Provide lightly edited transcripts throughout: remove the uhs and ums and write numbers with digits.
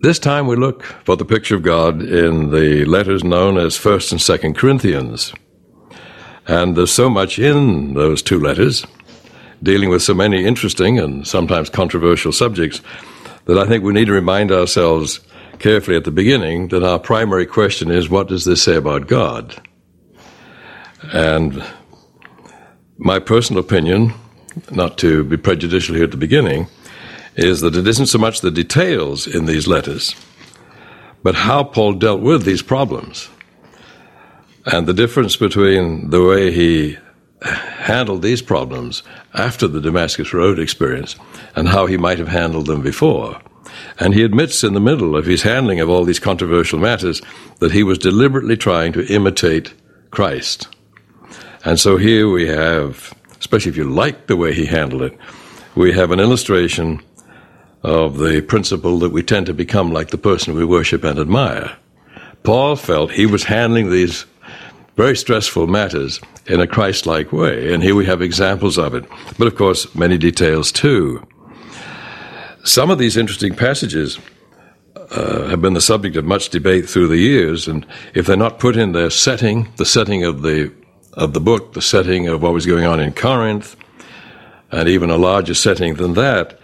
This time we look for the picture of God in the letters known as 1st and 2nd Corinthians. And there's so much in those two letters, dealing with so many interesting and sometimes controversial subjects, that I think we need to remind ourselves carefully at the beginning that our primary question is, what does this say about God? And my personal opinion, not to be prejudicial here at the beginning, is that it isn't so much the details in these letters, but how Paul dealt with these problems. And the difference between the way he handled these problems after the Damascus Road experience and how he might have handled them before. And he admits in the middle of his handling of all these controversial matters that he was deliberately trying to imitate Christ. And so here we have, especially if you like the way he handled it, we have an illustration of the principle that we tend to become like the person we worship and admire. Paul felt he was handling these very stressful matters in a Christ-like way, and here we have examples of it, but of course many details too. Some of these interesting passages have been the subject of much debate through the years, and if they're not put in their setting, the setting of the book, the setting of what was going on in Corinth, and even a larger setting than that,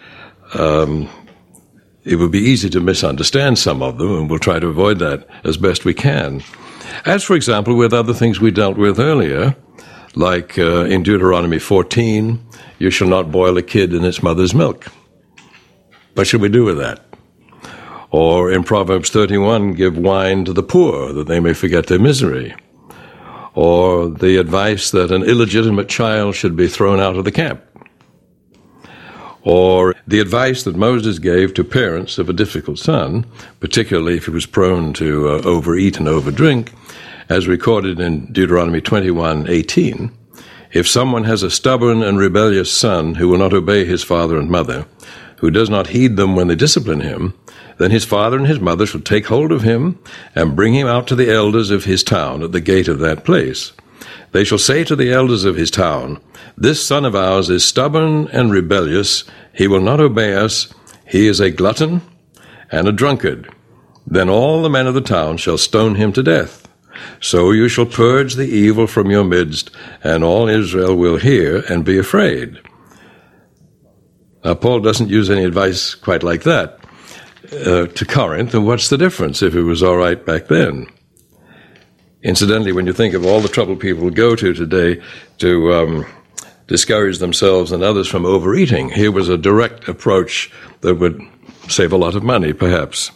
it would be easy to misunderstand some of them, and we'll try to avoid that as best we can. As, for example, with other things we dealt with earlier, like in Deuteronomy 14, you shall not boil a kid in its mother's milk. What should we do with that? Or in Proverbs 31, give wine to the poor, that they may forget their misery. Or the advice that an illegitimate child should be thrown out of the camp. Or the advice that Moses gave to parents of a difficult son, particularly if he was prone to overeat and overdrink, as recorded in Deuteronomy 21:18. If someone has a stubborn and rebellious son who will not obey his father and mother, who does not heed them when they discipline him, then his father and his mother shall take hold of him and bring him out to the elders of his town at the gate of that place. They shall say to the elders of his town, this son of ours is stubborn and rebellious. He will not obey us. He is a glutton and a drunkard. Then all the men of the town shall stone him to death. So you shall purge the evil from your midst, and all Israel will hear and be afraid. Now, Paul doesn't use any advice quite like that to Corinth, and what's the difference if it was all right back then? Incidentally, when you think of all the trouble people go to today to discourage themselves and others from overeating, here was a direct approach that would save a lot of money, perhaps.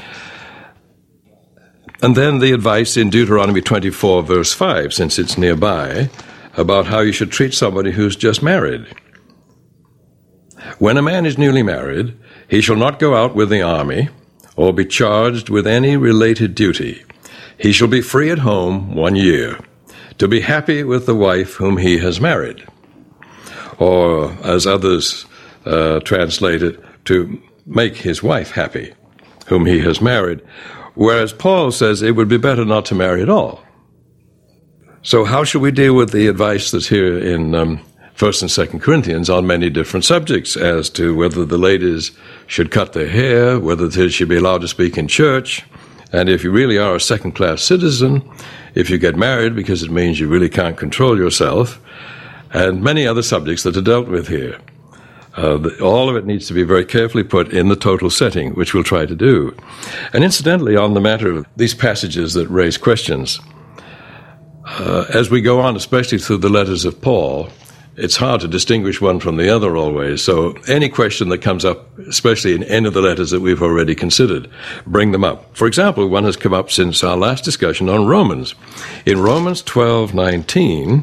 And then the advice in Deuteronomy 24, verse 5, since it's nearby, about how you should treat somebody who's just married. When a man is newly married, he shall not go out with the army or be charged with any related duty. He shall be free at home 1 year, to be happy with the wife whom he has married. Or, as others translate it, to make his wife happy, whom he has married. Whereas Paul says it would be better not to marry at all. So how should we deal with the advice that's here in 1st and 2nd Corinthians on many different subjects as to whether the ladies should cut their hair, whether they should be allowed to speak in church, and if you really are a second-class citizen, if you get married because it means you really can't control yourself, and many other subjects that are dealt with here. All of it needs to be very carefully put in the total setting, which we'll try to do. And incidentally, on the matter of these passages that raise questions, as we go on, especially through the letters of Paul, it's hard to distinguish one from the other always. So any question that comes up, especially in any of the letters that we've already considered, bring them up. For example, one has come up since our last discussion on Romans. In Romans 12:19,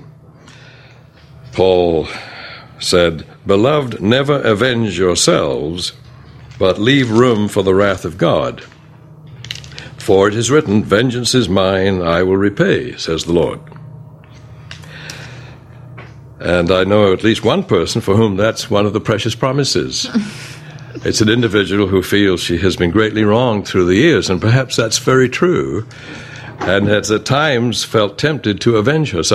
Paul said, "Beloved, never avenge yourselves, but leave room for the wrath of God. For it is written, vengeance is mine, I will repay, says the Lord." And I know at least one person for whom that's one of the precious promises. It's an individual who feels she has been greatly wronged through the years, and perhaps that's very true, and has at times felt tempted to avenge herself.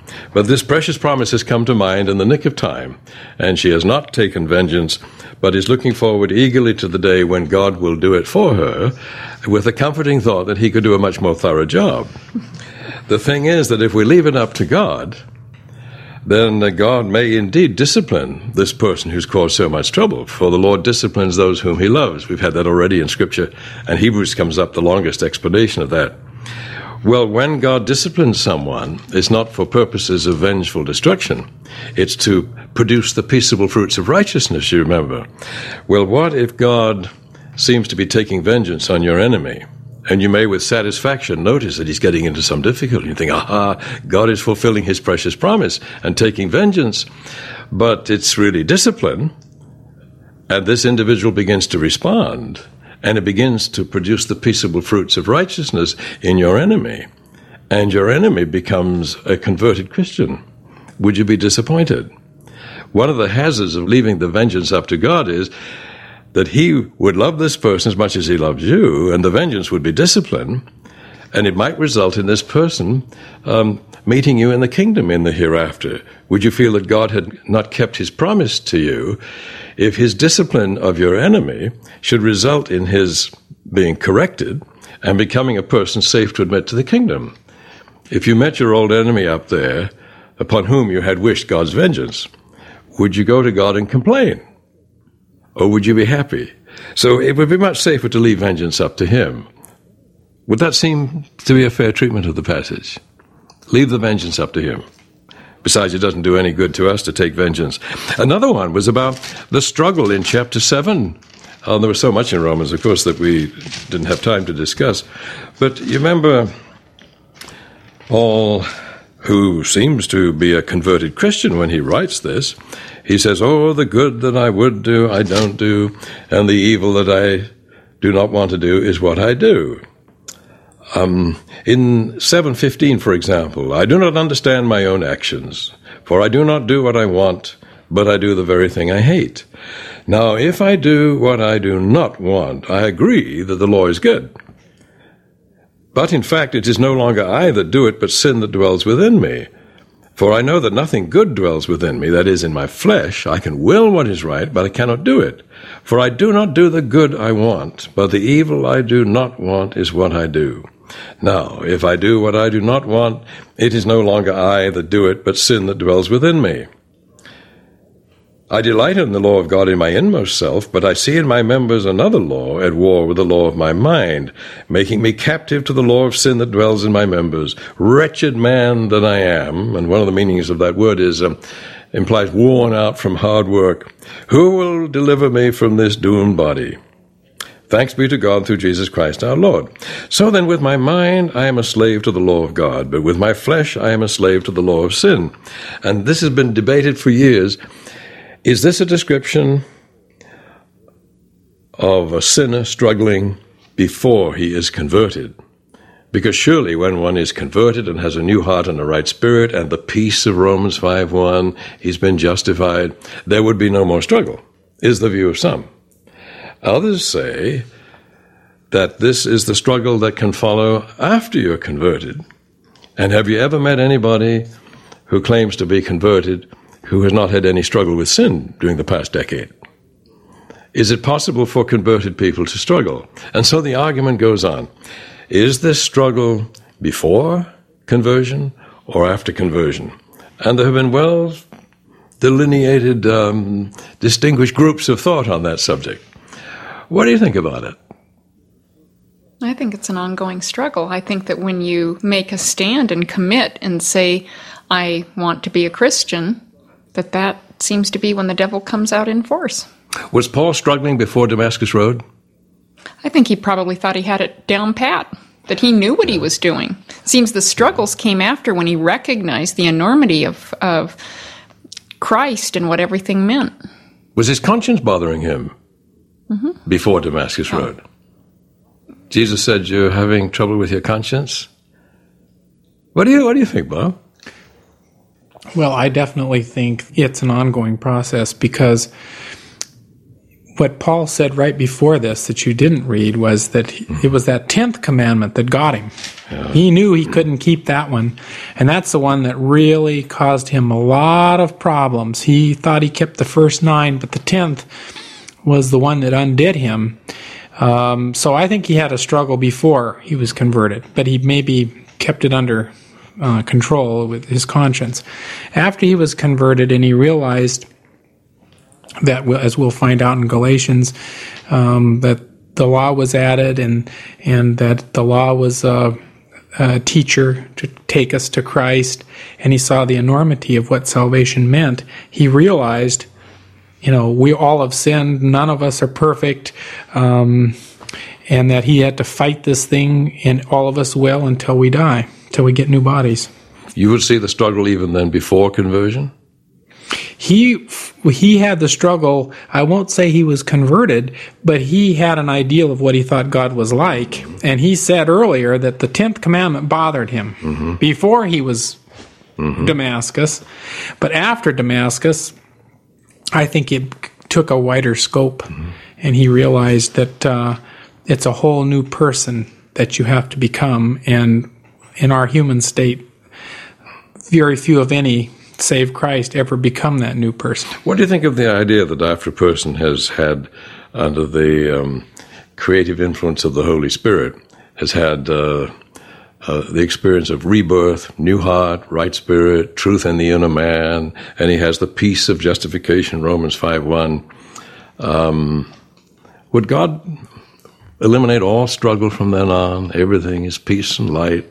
But this precious promise has come to mind in the nick of time, and she has not taken vengeance, but is looking forward eagerly to the day when God will do it for her, with the comforting thought that he could do a much more thorough job. The thing is that if we leave it up to God, then God may indeed discipline this person who's caused so much trouble, for the Lord disciplines those whom he loves. We've had that already in Scripture, and Hebrews comes up the longest explanation of that. Well, when God disciplines someone, it's not for purposes of vengeful destruction. It's to produce the peaceable fruits of righteousness, you remember. Well, what if God seems to be taking vengeance on your enemy? And you may with satisfaction notice that he's getting into some difficulty. You think, aha, God is fulfilling his precious promise and taking vengeance. But it's really discipline. And this individual begins to respond. And it begins to produce the peaceable fruits of righteousness in your enemy. And your enemy becomes a converted Christian. Would you be disappointed? One of the hazards of leaving the vengeance up to God is that he would love this person as much as he loves you, and the vengeance would be discipline, and it might result in this person meeting you in the kingdom in the hereafter. Would you feel that God had not kept his promise to you if his discipline of your enemy should result in his being corrected and becoming a person safe to admit to the kingdom? If you met your old enemy up there, upon whom you had wished God's vengeance, would you go to God and complain? Or would you be happy? So it would be much safer to leave vengeance up to him. Would that seem to be a fair treatment of the passage? Leave the vengeance up to him. Besides, it doesn't do any good to us to take vengeance. Another one was about the struggle in chapter 7. There was so much in Romans, of course, that we didn't have time to discuss. But you remember Paul, who seems to be a converted Christian when he writes this, he says, "Oh, the good that I would do, I don't do, and the evil that I do not want to do is what I do." In 7:15, for example, "I do not understand my own actions, for I do not do what I want, but I do the very thing I hate. Now, if I do what I do not want, I agree that the law is good. But in fact, it is no longer I that do it, but sin that dwells within me. For I know that nothing good dwells within me, that is, in my flesh. I can will what is right, but I cannot do it. For I do not do the good I want, but the evil I do not want is what I do. Now, if I do what I do not want, it is no longer I that do it, but sin that dwells within me. I delight in the law of God in my inmost self, but I see in my members another law at war with the law of my mind, making me captive to the law of sin that dwells in my members. Wretched man that I am," and one of the meanings of that word is implies worn out from hard work. "Who will deliver me from this doomed body? Thanks be to God through Jesus Christ our Lord. So then with my mind I am a slave to the law of God, but with my flesh I am a slave to the law of sin." And this has been debated for years. Is this a description of a sinner struggling before he is converted? Because surely when one is converted and has a new heart and a right spirit and the peace of Romans 5:1, he's been justified, there would be no more struggle, is the view of some. Others say that this is the struggle that can follow after you're converted. And have you ever met anybody who claims to be converted who has not had any struggle with sin during the past decade? Is it possible for converted people to struggle? And so the argument goes on. Is this struggle before conversion or after conversion? And there have been well delineated, distinguished groups of thought on that subject. What do you think about it? I think it's an ongoing struggle. I think that when you make a stand and commit and say, I want to be a Christian, that seems to be when the devil comes out in force. Was Paul struggling before Damascus Road? I think he probably thought he had it down pat, that he knew what he was doing. Seems the struggles came after when he recognized the enormity of Christ and what everything meant. Was his conscience bothering him before Damascus Road? Jesus said, "You're having trouble with your conscience." What do you think, Bob? Well, I definitely think it's an ongoing process because what Paul said right before this that you didn't read was that it was that 10th commandment that got him. Yeah. He knew he couldn't keep that one, and that's the one that really caused him a lot of problems. He thought he kept the first 9, but the 10th was the one that undid him. So I think he had a struggle before he was converted, but he maybe kept it under control with his conscience. After he was converted and he realized that, as we'll find out in Galatians, that the law was added and that the law was a teacher to take us to Christ, and he saw the enormity of what salvation meant, he realized, we all have sinned, none of us are perfect, and that he had to fight this thing, and all of us will until we die, until we get new bodies. You would see the struggle even then before conversion? He had the struggle. I won't say he was converted, but he had an ideal of what he thought God was like. And he said earlier that the 10th commandment bothered him before he was Damascus. But after Damascus, I think it took a wider scope, and he realized that it's a whole new person that you have to become. And in our human state, very few, if any, save Christ, ever become that new person. What do you think of the idea that after a person has had, under the creative influence of the Holy Spirit, has had the experience of rebirth, new heart, right spirit, truth in the inner man, and he has the peace of justification, Romans 5:1, would God eliminate all struggle from then on? Everything is peace and light?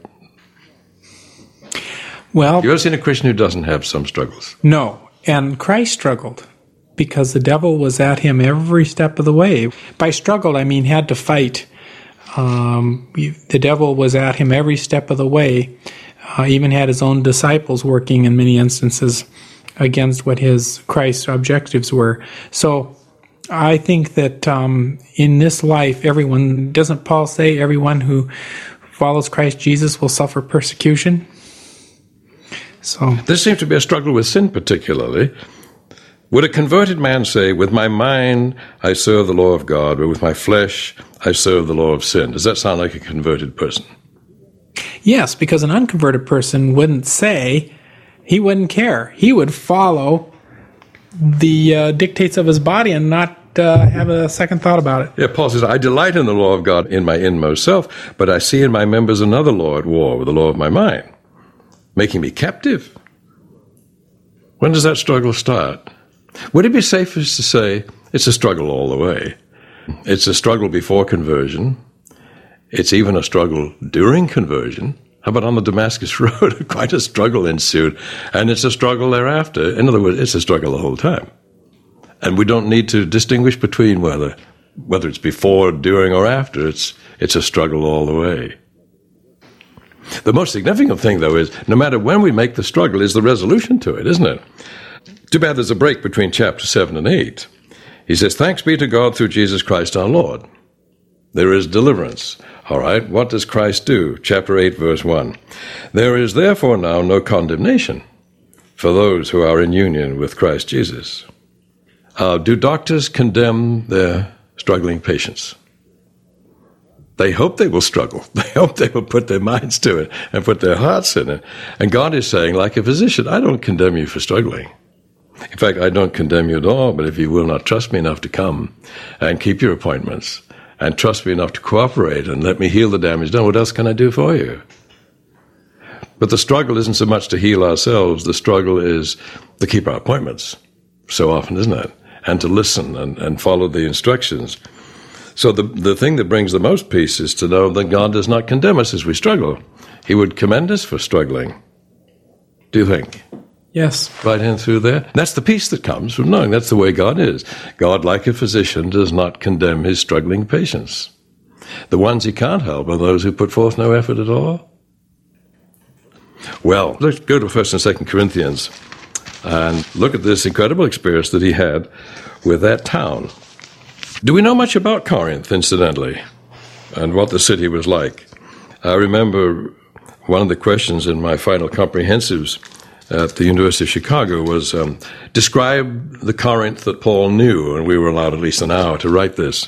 Well, have you ever seen a Christian who doesn't have some struggles? No, and Christ struggled because the devil was at him every step of the way. By struggled, I mean had to fight. The devil was at him every step of the way, even had his own disciples working in many instances against what Christ's objectives were. So I think that in this life, doesn't Paul say everyone who follows Christ Jesus will suffer persecution? So this seems to be a struggle with sin particularly. Would a converted man say, with my mind I serve the law of God, but with my flesh I serve the law of sin? Does that sound like a converted person? Yes, because an unconverted person wouldn't say, he wouldn't care. He would follow the dictates of his body and not have a second thought about it. Yeah, Paul says, I delight in the law of God in my inmost self, but I see in my members another law at war with the law of my mind, making me captive. When does that struggle start? Would it be safest to say it's a struggle all the way? It's a struggle before conversion. It's even a struggle during conversion. How about on the Damascus Road? Quite a struggle ensued. And it's a struggle thereafter. In other words, it's a struggle the whole time. And we don't need to distinguish between whether it's before, during, or after. It's a struggle all the way. The most significant thing, though, is no matter when we make the struggle is the resolution to it, isn't it? Too bad there's a break between chapter 7 and 8. He says, thanks be to God through Jesus Christ our Lord. There is deliverance. All right, what does Christ do? Chapter 8, verse 1. There is therefore now no condemnation for those who are in union with Christ Jesus. Do doctors condemn their struggling patients? They hope they will struggle. They hope they will put their minds to it and put their hearts in it. And God is saying, like a physician, I don't condemn you for struggling. In fact, I don't condemn you at all, but if you will not trust me enough to come and keep your appointments and trust me enough to cooperate and let me heal the damage done, what else can I do for you? But the struggle isn't so much to heal ourselves. The struggle is to keep our appointments so often, isn't it? And to listen and follow the instructions. So the thing that brings the most peace is to know that God does not condemn us as we struggle. He would commend us for struggling. Do you think? Yes. Right in through there. That's the peace that comes from knowing that's the way God is. God, like a physician, does not condemn his struggling patients. The ones he can't help are those who put forth no effort at all. Well, let's go to 1st and 2nd Corinthians and look at this incredible experience that he had with that town. Do we know much about Corinth, incidentally, and what the city was like? I remember one of the questions in my final comprehensives at the University of Chicago was describe the Corinth that Paul knew, and we were allowed at least an hour to write this.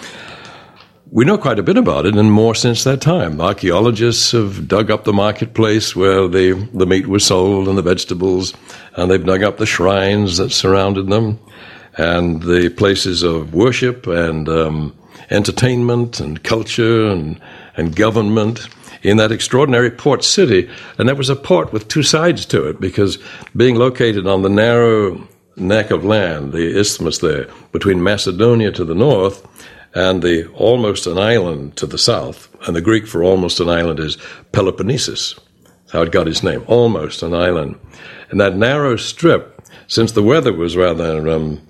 We know quite a bit about it, and more since that time. Archaeologists have dug up the marketplace where the meat was sold and the vegetables, and they've dug up the shrines that surrounded them, and the places of worship and entertainment and culture and government in that extraordinary port city. And there was a port with two sides to it, because being located on the narrow neck of land, the isthmus there, between Macedonia to the north and the almost an island to the south, and the Greek for almost an island is Peloponnesus. That's how it got its name, almost an island. And that narrow strip, since the weather was rather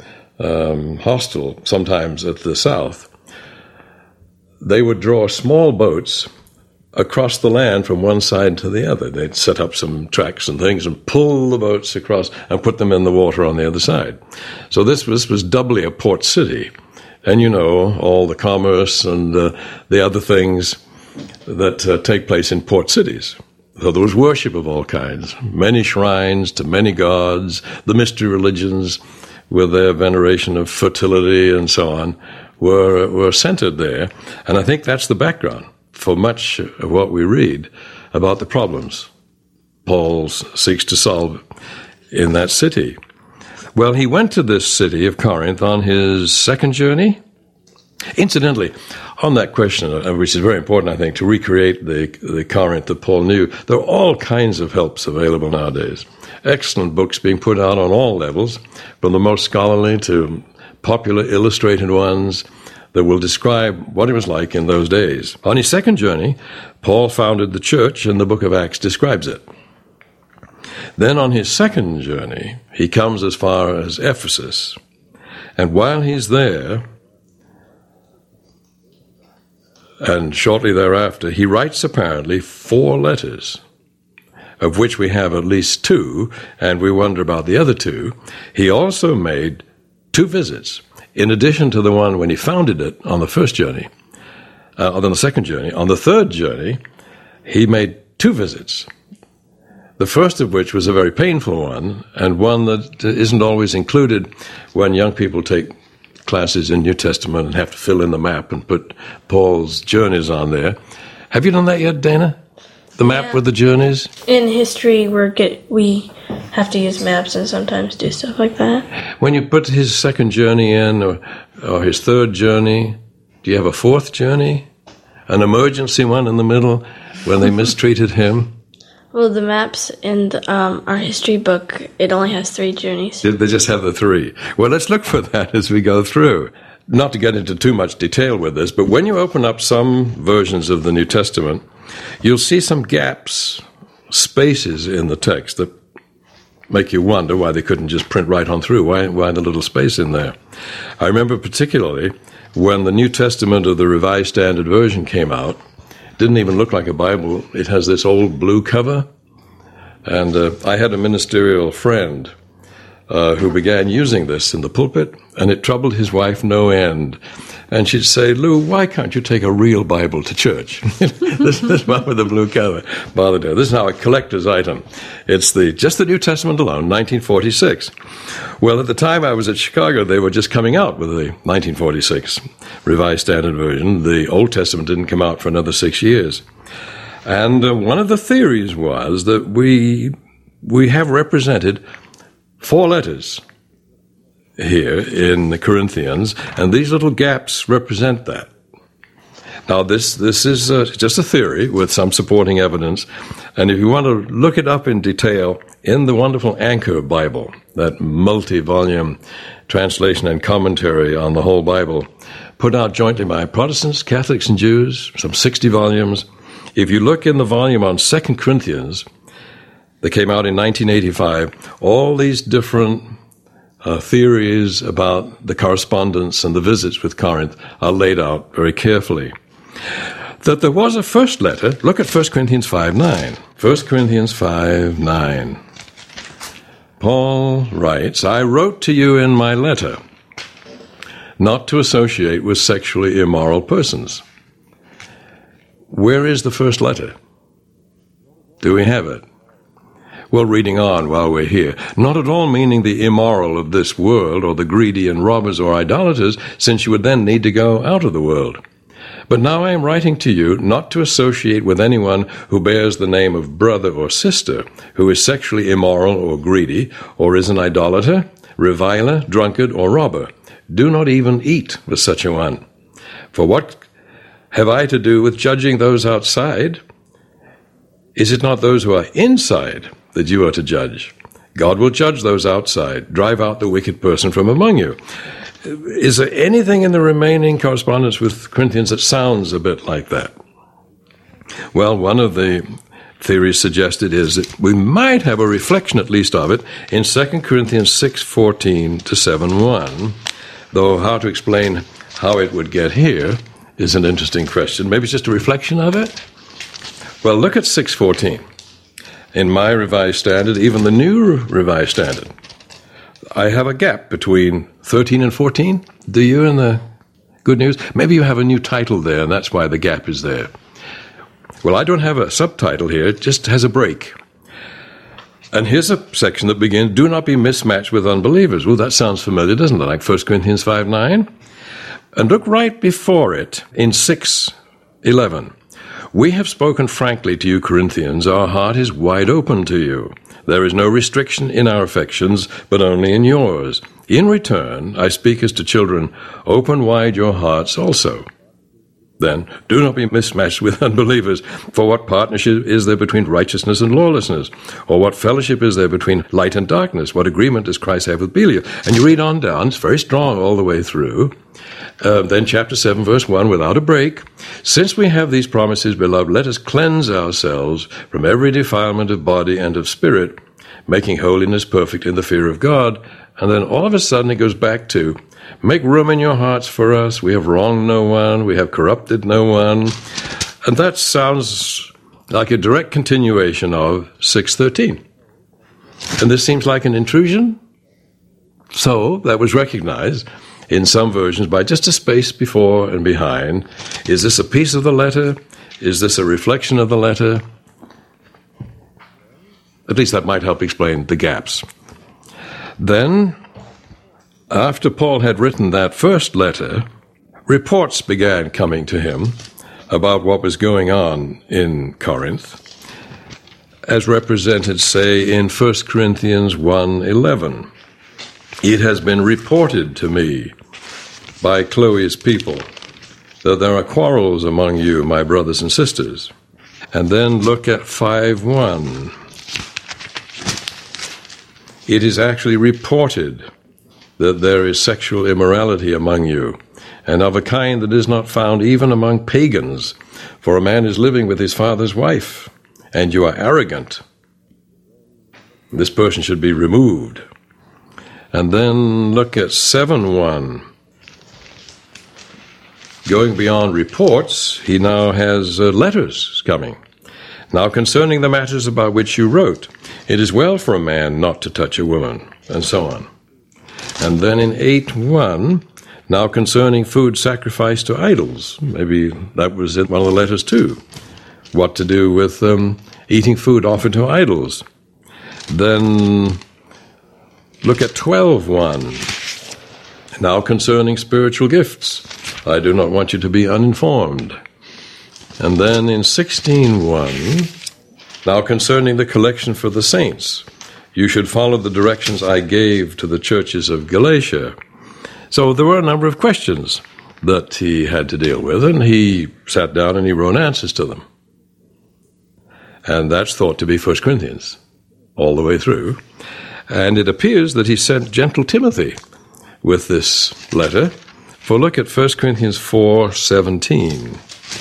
hostile sometimes at the south, they would draw small boats across the land from one side to the other. They'd set up some tracks and things and pull the boats across and put them in the water on the other side. So this was doubly a port city. And you know, all the commerce and the other things that take place in port cities. So there was worship of all kinds, many shrines to many gods, the mystery religions with their veneration of fertility and so on were centered there. And I think that's the background for much of what we read about the problems Paul seeks to solve in that city. Well, he went to this city of Corinth on his second journey. Incidentally, on that question, which is very important, I think, to recreate the Corinth that Paul knew, there are all kinds of helps available nowadays. Excellent books being put out on all levels, from the most scholarly to popular illustrated ones that will describe what it was like in those days. On his second journey, Paul founded the church, and the book of Acts describes it. Then on his second journey, he comes as far as Ephesus. And while he's there, and shortly thereafter, he writes apparently 4 letters, of which we have at least 2, and we wonder about the other 2. He also made 2 visits, in addition to the one when he founded it on the first journey, on the second journey. On the third journey, he made 2 visits. The first of which was a very painful one, and one that isn't always included when young people take classes in New Testament and have to fill in the map and put Paul's journeys on there. Have you done that yet, Dana? The map with the journeys? In history, we have to use maps and sometimes do stuff like that. When you put his second journey in, or his third journey, do you have a fourth journey? An emergency one in the middle when they mistreated him? Well, the maps in our history book, it only has 3 journeys. They just have the 3. Well, let's look for that as we go through. Not to get into too much detail with this, but when you open up some versions of the New Testament, you'll see some gaps, spaces in the text that make you wonder why they couldn't just print right on through. Why the little space in there? I remember particularly when the New Testament of the Revised Standard Version came out. Didn't even look like a Bible. It has this old blue cover. And I had a ministerial friend who began using this in the pulpit, and it troubled his wife no end. And she'd say, "Lou, why can't you take a real Bible to church?" this one with the blue cover bothered her. This is now a collector's item. It's just the New Testament alone, 1946. Well, at the time I was at Chicago, they were just coming out with the 1946 Revised Standard Version. The Old Testament didn't come out for another 6 years. And one of the theories was that we have represented 4 letters here in the Corinthians, and these little gaps represent that. Now, this is just a theory with some supporting evidence, and if you want to look it up in detail, in the wonderful Anchor Bible, that multi-volume translation and commentary on the whole Bible, put out jointly by Protestants, Catholics, and Jews, some 60 volumes. If you look in the volume on 2 Corinthians, that came out in 1985, all these different theories about the correspondence and the visits with Corinth are laid out very carefully. That there was a first letter, look at 1 Corinthians 5:9. 1 Corinthians 5:9. Paul writes, "I wrote to you in my letter not to associate with sexually immoral persons." Where is the first letter? Do we have it? Well, reading on while we're here, not at all meaning the immoral of this world or the greedy and robbers or idolaters, since you would then need to go out of the world. But now I am writing to you not to associate with anyone who bears the name of brother or sister, who is sexually immoral or greedy, or is an idolater, reviler, drunkard, or robber. Do not even eat with such a one. For what have I to do with judging those outside? Is it not those who are inside that you are to judge? God will judge those outside. Drive out the wicked person from among you. Is there anything in the remaining correspondence with Corinthians that sounds a bit like that? Well, one of the theories suggested is that we might have a reflection, at least, of it in 2 Corinthians 6:14 to 7:1, though how to explain how it would get here is an interesting question. Maybe it's just a reflection of it? Well, look at 6:14. In my Revised Standard, even the New Revised Standard, I have a gap between 13 and 14. Do you in the Good News? Maybe you have a new title there, and that's why the gap is there. Well, I don't have a subtitle here. It just has a break. And here's a section that begins, do not be mismatched with unbelievers. Well, that sounds familiar, doesn't it? Like 1 Corinthians 5:9. And look right before it in 6:11. We have spoken frankly to you, Corinthians. Our heart is wide open to you. There is no restriction in our affections, but only in yours. In return, I speak as to children, open wide your hearts also. Then, do not be mismatched with unbelievers. For what partnership is there between righteousness and lawlessness? Or what fellowship is there between light and darkness? What agreement does Christ have with Belial? And you read on down, it's very strong all the way through. Then chapter 7, verse 1, without a break. Since we have these promises, beloved, let us cleanse ourselves from every defilement of body and of spirit, making holiness perfect in the fear of God. And then all of a sudden it goes back to, make room in your hearts for us. We have wronged no one. We have corrupted no one. And that sounds like a direct continuation of 6:13. And this seems like an intrusion. So that was recognized in some versions by just a space before and behind. Is this a piece of the letter? Is this a reflection of the letter? At least that might help explain the gaps. Then, after Paul had written that first letter, reports began coming to him about what was going on in Corinth, as represented, say, in 1 Corinthians 1:11. It has been reported to me by Chloe's people that there are quarrels among you, my brothers and sisters. And then look at 5:1. It is actually reported that there is sexual immorality among you, and of a kind that is not found even among pagans, for a man is living with his father's wife, and you are arrogant. This person should be removed. And then look at 7:1. Going beyond reports, he now has letters coming. Now concerning the matters about which you wrote, it is well for a man not to touch a woman, and so on. And then in 8:1, now concerning food sacrificed to idols. Maybe that was in one of the letters too. What to do with eating food offered to idols. Then look at 12:1. Now concerning spiritual gifts. I do not want you to be uninformed. And then in 16:1, now concerning the collection for the saints, you should follow the directions I gave to the churches of Galatia. So there were a number of questions that he had to deal with, and he sat down and he wrote answers to them. And that's thought to be 1 Corinthians, all the way through. And it appears that he sent gentle Timothy with this letter. For look at 1 Corinthians 4:17.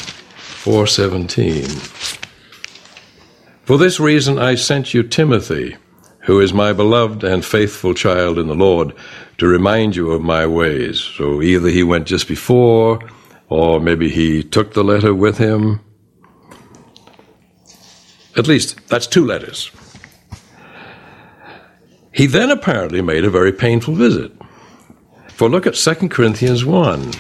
4:17. For this reason I sent you Timothy, who is my beloved and faithful child in the Lord, to remind you of my ways. So either he went just before, or maybe he took the letter with him. At least, that's 2 letters. He then apparently made a very painful visit. For look at 2 Corinthians 1.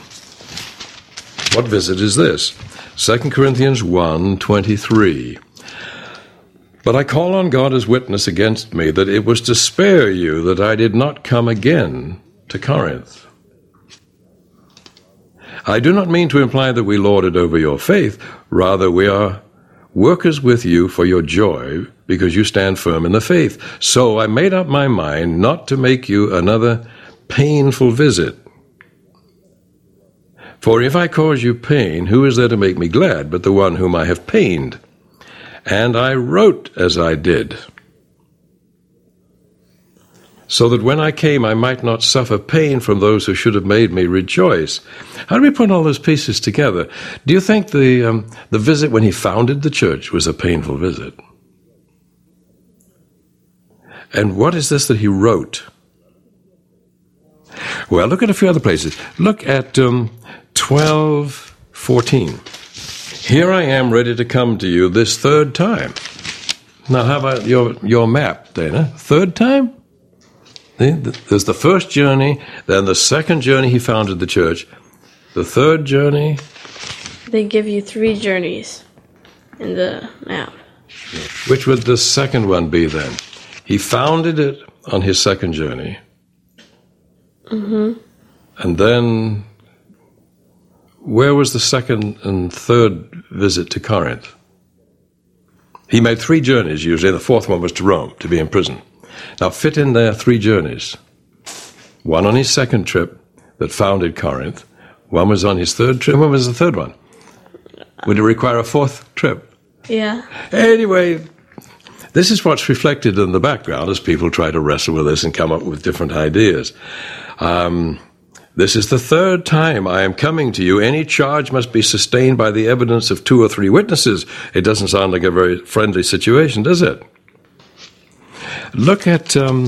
What visit is this? 2 Corinthians 1:23. But I call on God as witness against me that it was to spare you that I did not come again to Corinth. I do not mean to imply that we lord it over your faith. Rather, we are workers with you for your joy, because you stand firm in the faith. So I made up my mind not to make you another painful visit. For if I cause you pain, who is there to make me glad but the one whom I have pained? And I wrote as I did, so that when I came I might not suffer pain from those who should have made me rejoice. How do we put all those pieces together? Do you think the visit when he founded the church was a painful visit? And what is this that he wrote? Well, look at a few other places. Look at 12:14. Here I am ready to come to you this third time. Now, how about your map, Dana? Third time? There's the first journey, then the second journey he founded the church. The third journey? They give you 3 journeys in the map. Which would the second one be then? He founded it on his second journey. Mm-hmm. And then, where was the second and third visit to Corinth? He made 3 journeys usually. The fourth one was to Rome, to be in prison. Now fit in there 3 journeys. One on his second trip that founded Corinth. One was on his third trip. When was the third one? Would it require a fourth trip? Yeah. Anyway, this is what's reflected in the background as people try to wrestle with this and come up with different ideas. This is the third time I am coming to you. Any charge must be sustained by the evidence of 2 or 3 witnesses. It doesn't sound like a very friendly situation, does it? Look at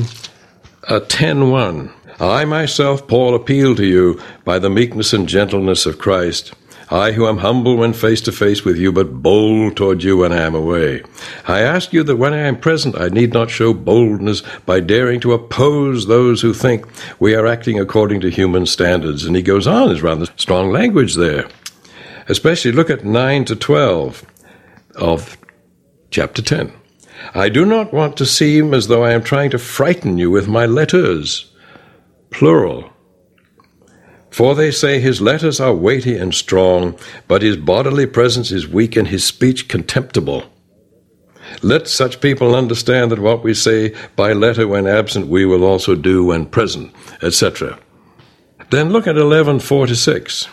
10:1. I myself, Paul, appeal to you by the meekness and gentleness of Christ. I who am humble when face to face with you, but bold toward you when I am away. I ask you that when I am present, I need not show boldness by daring to oppose those who think we are acting according to human standards. And he goes on, there's rather strong language there. Especially look at 9 to 12 of chapter 10. I do not want to seem as though I am trying to frighten you with my letters, plural. For they say his letters are weighty and strong, but his bodily presence is weak and his speech contemptible. Let such people understand that what we say by letter when absent we will also do when present, etc. Then look at 11:4-6.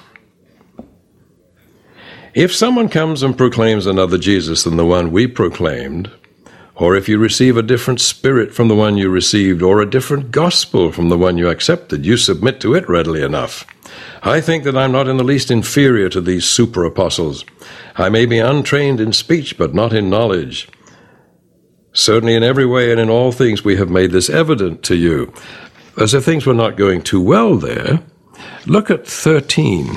If someone comes and proclaims another Jesus than the one we proclaimed, or if you receive a different spirit from the one you received, or a different gospel from the one you accepted, you submit to it readily enough. I think that I'm not in the least inferior to these super apostles. I may be untrained in speech, but not in knowledge. Certainly in every way and in all things we have made this evident to you. As if things were not going too well there, look at 13.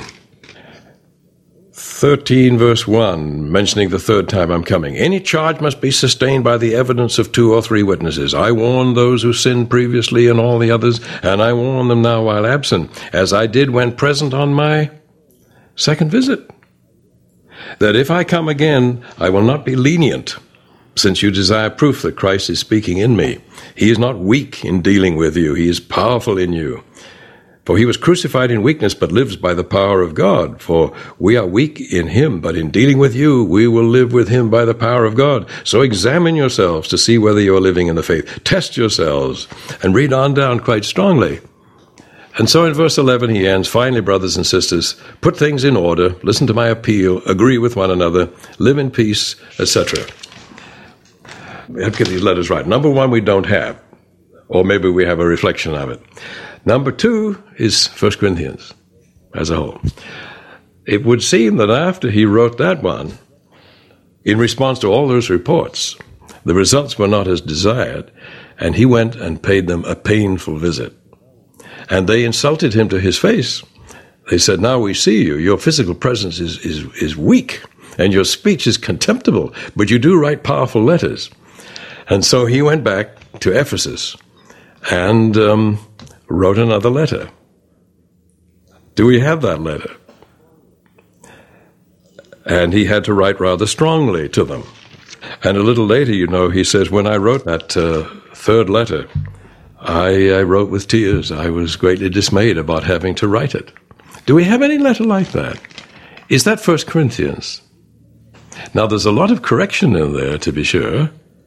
13 verse 1, mentioning the third time I'm coming. Any charge must be sustained by the evidence of 2 or 3 witnesses. I warned those who sinned previously and all the others, and I warn them now while absent, as I did when present on my second visit. That if I come again, I will not be lenient, since you desire proof that Christ is speaking in me. He is not weak in dealing with you. He is powerful in you. For he was crucified in weakness, but lives by the power of God. For we are weak in him, but in dealing with you, we will live with him by the power of God. So examine yourselves to see whether you are living in the faith. Test yourselves, and read on down quite strongly. And so in verse 11 he ends, finally, brothers and sisters, put things in order, listen to my appeal, agree with one another, live in peace, etc. We have to get these letters right. Number 1, we don't have, or maybe we have a reflection of it. Number 2 is 1 Corinthians as a whole. It would seem that after he wrote that one, in response to all those reports, the results were not as desired, and he went and paid them a painful visit. And they insulted him to his face. They said, now we see you. Your physical presence is weak, and your speech is contemptible, but you do write powerful letters. And so he went back to Ephesus and wrote another letter. Do we have that letter? And he had to write rather strongly to them. And a little later, he says, when I wrote that third letter, I wrote with tears. I was greatly dismayed about having to write it. Do we have any letter like that? Is that 1 Corinthians? Now, there's a lot of correction in there, to be sure.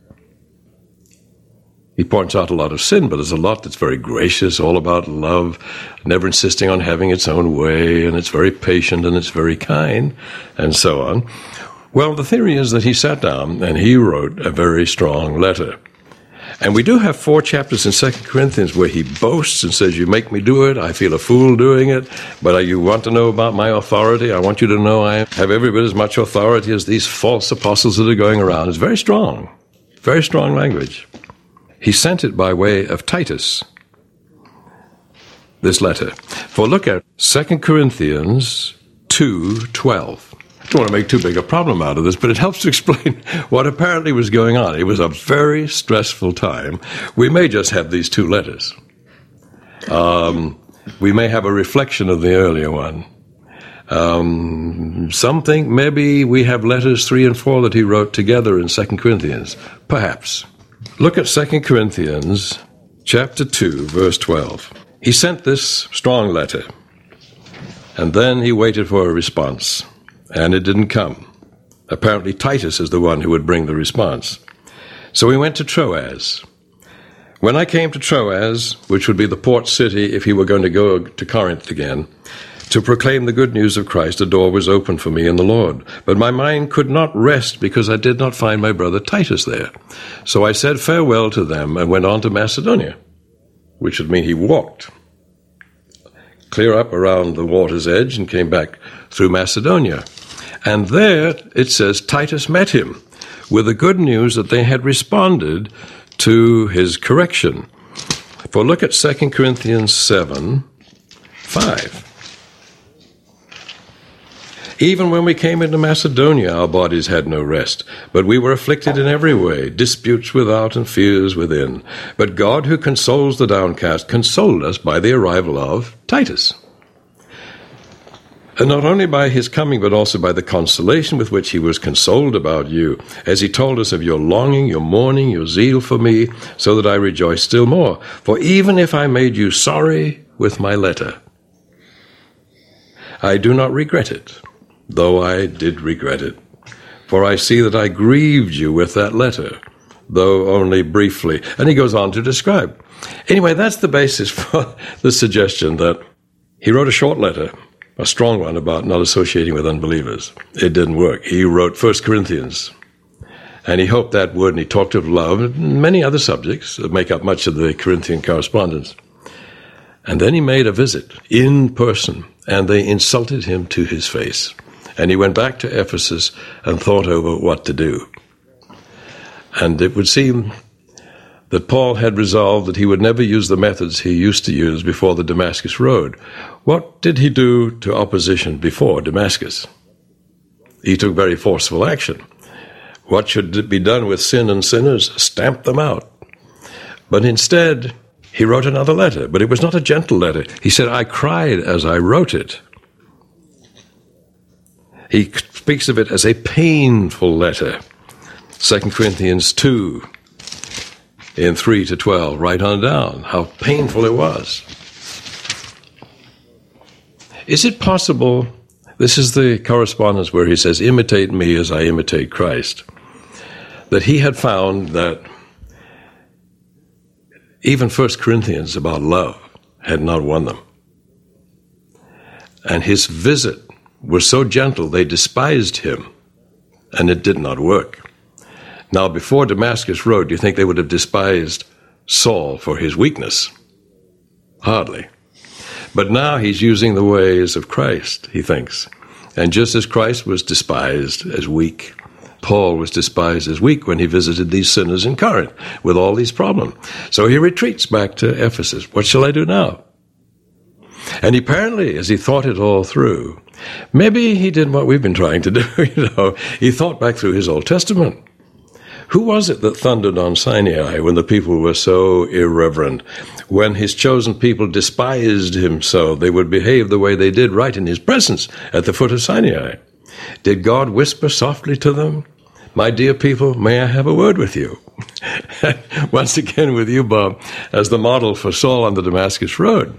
He points out a lot of sin, but there's a lot that's very gracious, all about love, never insisting on having its own way, and it's very patient, and it's very kind, and so on. Well, the theory is that he sat down and he wrote a very strong letter. And we do have 4 chapters in 2 Corinthians where he boasts and says, you make me do it, I feel a fool doing it, but you want to know about my authority? I want you to know I have every bit as much authority as these false apostles that are going around. It's very strong language. He sent it by way of Titus, this letter. For look at 2 Corinthians 2:12. I don't want to make too big a problem out of this, but it helps to explain what apparently was going on. It was a very stressful time. We may just have these 2 letters. We may have a reflection of the earlier one. Some think maybe we have letters 3 and 4 that he wrote together in 2 Corinthians. Perhaps. Look at 2 Corinthians chapter 2, verse 12. He sent this strong letter, and then he waited for a response, and it didn't come. Apparently Titus is the one who would bring the response. So he went to Troas. When I came to Troas, which would be the port city if he were going to go to Corinth again, to proclaim the good news of Christ, a door was opened for me in the Lord. But my mind could not rest because I did not find my brother Titus there. So I said farewell to them and went on to Macedonia, which would mean he walked clear up around the water's edge and came back through Macedonia. And there, it says, Titus met him with the good news that they had responded to his correction. For look at 2 Corinthians 7:5. Even when we came into Macedonia, our bodies had no rest, but we were afflicted in every way, disputes without and fears within. But God, who consoles the downcast, consoled us by the arrival of Titus. And not only by his coming, but also by the consolation with which he was consoled about you, as he told us of your longing, your mourning, your zeal for me, so that I rejoice still more. For even if I made you sorry with my letter, I do not regret it, though I did regret it. For I see that I grieved you with that letter, though only briefly. And he goes on to describe. Anyway, that's the basis for the suggestion that he wrote a short letter, a strong one, about not associating with unbelievers. It didn't work. He wrote 1 Corinthians, and he hoped that would, and he talked of love and many other subjects that make up much of the Corinthian correspondence. And then he made a visit in person, and they insulted him to his face. And he went back to Ephesus and thought over what to do. And it would seem that Paul had resolved that he would never use the methods he used to use before the Damascus Road. What did he do to opposition before Damascus? He took very forceful action. What should be done with sin and sinners? Stamp them out. But instead, he wrote another letter, but it was not a gentle letter. He said, I cried as I wrote it. He speaks of it as a painful letter. 2 Corinthians 2, in 3 to 12, right on down, how painful it was. Is it possible, this is the correspondence where he says, imitate me as I imitate Christ, that he had found that even 1 Corinthians about love had not won them. And his visit was so gentle, they despised him, and it did not work. Now, before Damascus Road, do you think they would have despised Saul for his weakness? Hardly. But now he's using the ways of Christ, he thinks. And just as Christ was despised as weak, Paul was despised as weak when he visited these sinners in Corinth with all these problems. So he retreats back to Ephesus. What shall I do now? And apparently, as he thought it all through, maybe he did what we've been trying to do, He thought back through his Old Testament. Who was it that thundered on Sinai when the people were so irreverent? When his chosen people despised him so, they would behave the way they did right in his presence at the foot of Sinai. Did God whisper softly to them? My dear people, may I have a word with you? Once again with you, Bob, as the model for Saul on the Damascus Road.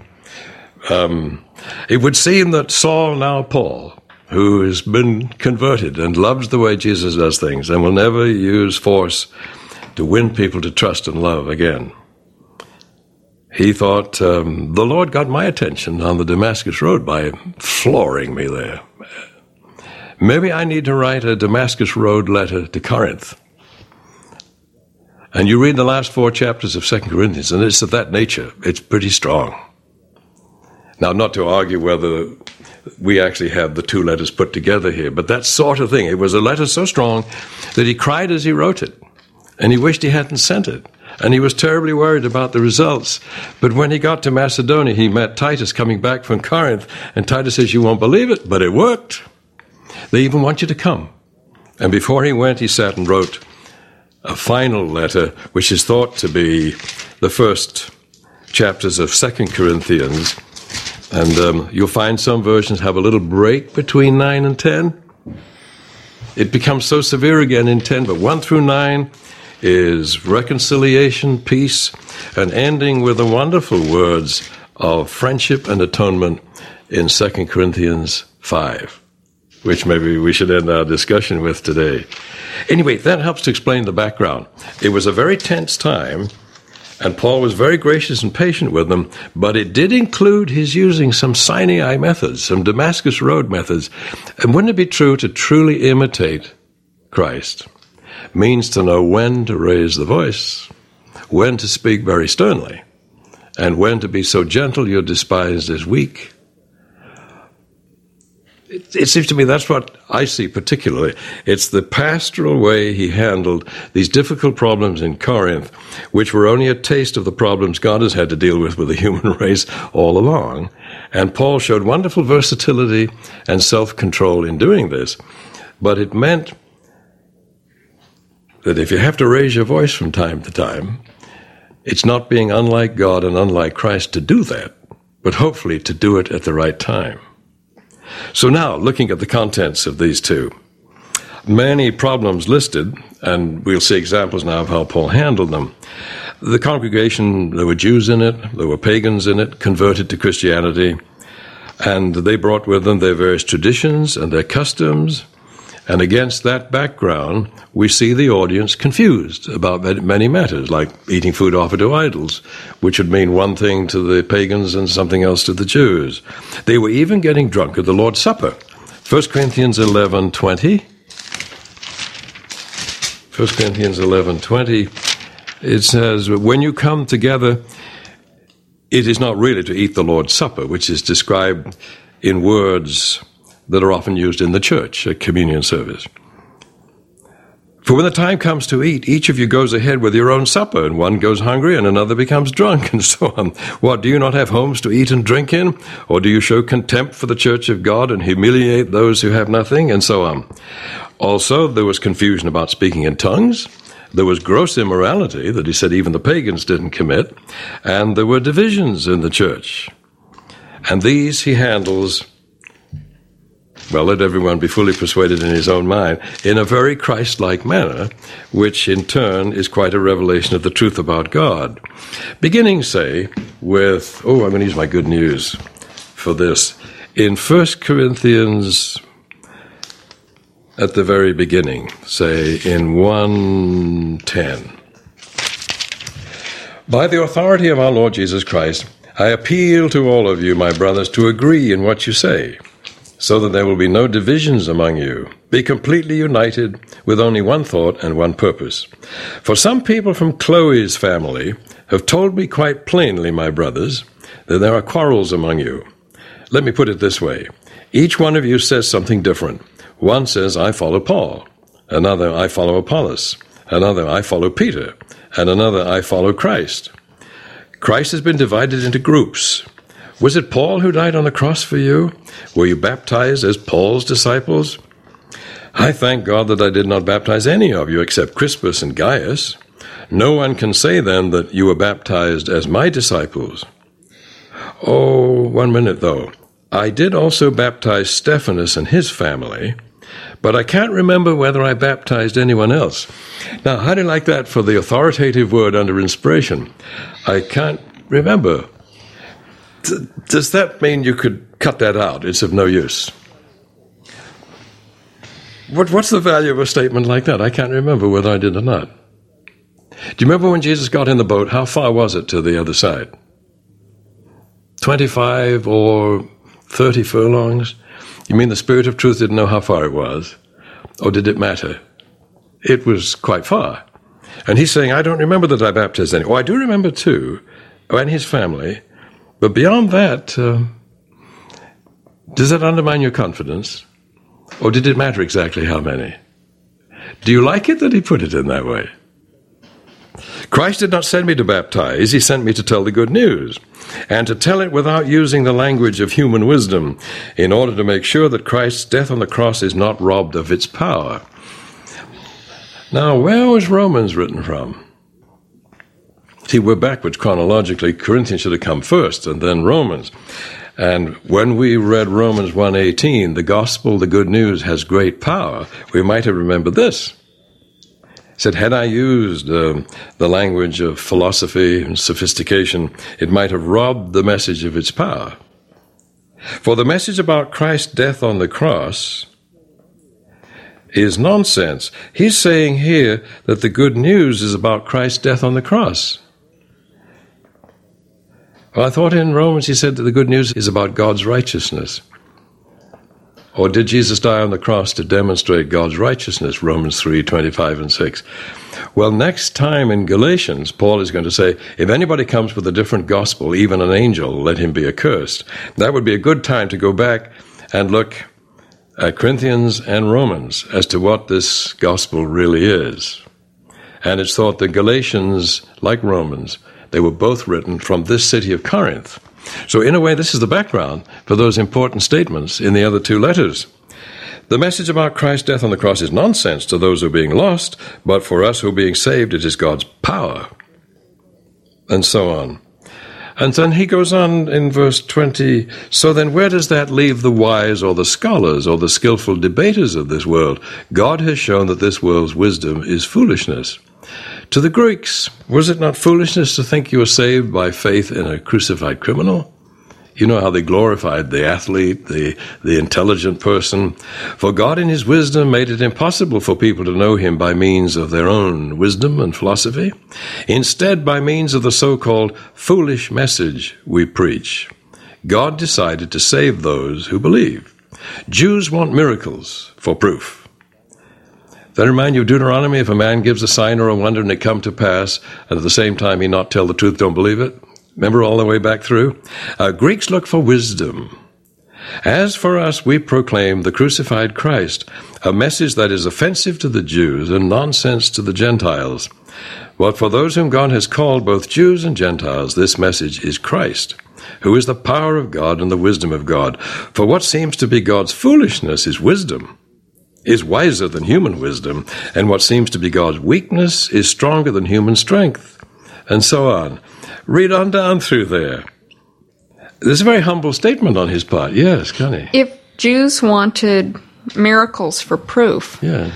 It would seem that Saul, now Paul, who has been converted and loves the way Jesus does things and will never use force to win people to trust and love again. He thought, the Lord got my attention on the Damascus Road by flooring me there. Maybe I need to write a Damascus Road letter to Corinth. And you read the last 4 chapters of 2 Corinthians, and it's of that nature. It's pretty strong. Now, not to argue whether we actually have the 2 letters put together here, but that sort of thing. It was a letter so strong that he cried as he wrote it, and he wished he hadn't sent it. And he was terribly worried about the results. But when he got to Macedonia, he met Titus coming back from Corinth, and Titus says, you won't believe it, but it worked. They even want you to come. And before he went, he sat and wrote a final letter, which is thought to be the first chapters of 2 Corinthians. And you'll find some versions have a little break between 9 and 10. It becomes so severe again in 10, but 1 through 9 is reconciliation, peace, and ending with the wonderful words of friendship and atonement in 2 Corinthians 5, which maybe we should end our discussion with today. Anyway, that helps to explain the background. It was a very tense time, and Paul was very gracious and patient with them, but it did include his using some Sinai methods, some Damascus Road methods. And wouldn't it be true to truly imitate Christ? Means to know when to raise the voice, when to speak very sternly, and when to be so gentle you're despised as weak. It seems to me that's what I see particularly. It's the pastoral way he handled these difficult problems in Corinth, which were only a taste of the problems God has had to deal with the human race all along. And Paul showed wonderful versatility and self-control in doing this. But it meant that if you have to raise your voice from time to time, it's not being unlike God and unlike Christ to do that, but hopefully to do it at the right time. So now, looking at the contents of these 2, many problems listed, and we'll see examples now of how Paul handled them. The congregation, there were Jews in it, there were pagans in it, converted to Christianity, and they brought with them their various traditions and their customs. And against that background, we see the audience confused about many matters, like eating food offered to idols, which would mean one thing to the pagans and something else to the Jews. They were even getting drunk at the Lord's Supper. 1 Corinthians 11:20. 1 Corinthians 11:20, it says, when you come together, it is not really to eat the Lord's Supper, which is described in words that are often used in the church, a communion service. For when the time comes to eat, each of you goes ahead with your own supper, and one goes hungry and another becomes drunk, and so on. What, do you not have homes to eat and drink in? Or do you show contempt for the church of God and humiliate those who have nothing? And so on. Also, there was confusion about speaking in tongues. There was gross immorality that he said even the pagans didn't commit. And there were divisions in the church. And these he handles, well, let everyone be fully persuaded in his own mind, in a very Christ-like manner, which in turn is quite a revelation of the truth about God. Beginning, say, with, I'm going to use my good news for this. In 1 Corinthians, at the very beginning, say in 1:10, by the authority of our Lord Jesus Christ, I appeal to all of you, my brothers, to agree in what you say, so that there will be no divisions among you. Be completely united with only one thought and one purpose. For some people from Chloe's family have told me quite plainly, my brothers, that there are quarrels among you. Let me put it this way. Each one of you says something different. One says, I follow Paul. Another, I follow Apollos. Another, I follow Peter. And another, I follow Christ. Christ has been divided into groups. Was it Paul who died on the cross for you? Were you baptized as Paul's disciples? I thank God that I did not baptize any of you except Crispus and Gaius. No one can say then that you were baptized as my disciples. Oh, 1 minute though. I did also baptize Stephanas and his family, but I can't remember whether I baptized anyone else. Now, how do you like that for the authoritative word under inspiration? I can't remember. Does that mean you could cut that out? It's of no use. What's the value of a statement like that? I can't remember whether I did or not. Do you remember when Jesus got in the boat, how far was it to the other side? 25 or 30 furlongs? You mean the Spirit of truth didn't know how far it was? Or did it matter? It was quite far. And he's saying, I don't remember that I baptized anyone. Oh, I do remember too, and his family. But beyond that, does that undermine your confidence? Or did it matter exactly how many? Do you like it that he put it in that way? Christ did not send me to baptize, he sent me to tell the good news, and to tell it without using the language of human wisdom, in order to make sure that Christ's death on the cross is not robbed of its power. Now, where was Romans written from? See, we're backwards chronologically. Corinthians should have come first, and then Romans. And when we read Romans 1:18, the gospel, the good news, has great power, we might have remembered this. It said, had I used the language of philosophy and sophistication, it might have robbed the message of its power. For the message about Christ's death on the cross is nonsense. He's saying here that the good news is about Christ's death on the cross. Well, I thought in Romans he said that the good news is about God's righteousness. Or did Jesus die on the cross to demonstrate God's righteousness? Romans 3:25 and 6. Well, next time in Galatians, Paul is going to say, if anybody comes with a different gospel, even an angel, let him be accursed. That would be a good time to go back and look at Corinthians and Romans as to what this gospel really is. And it's thought that Galatians, like Romans, they were both written from this city of Corinth. So in a way, this is the background for those important statements in the other two letters. The message about Christ's death on the cross is nonsense to those who are being lost, but for us who are being saved, it is God's power. And so on. And then he goes on in verse 20, so then where does that leave the wise or the scholars or the skillful debaters of this world? God has shown that this world's wisdom is foolishness. To the Greeks, was it not foolishness to think you were saved by faith in a crucified criminal? You know how they glorified the athlete, the intelligent person. For God in his wisdom made it impossible for people to know him by means of their own wisdom and philosophy. Instead, by means of the so-called foolish message we preach, God decided to save those who believe. Jews want miracles for proof. Does that remind you of Deuteronomy? If a man gives a sign or a wonder and it come to pass, and at the same time he not tell the truth, don't believe it? Remember all the way back through? Greeks look for wisdom. As for us, we proclaim the crucified Christ, a message that is offensive to the Jews and nonsense to the Gentiles. But for those whom God has called, both Jews and Gentiles, this message is Christ, who is the power of God and the wisdom of God. For what seems to be God's foolishness is wisdom, is wiser than human wisdom, and what seems to be God's weakness is stronger than human strength, and so on. Read on down through there. There's a very humble statement on his part. Yes, Connie. If Jews wanted miracles for proof, yes,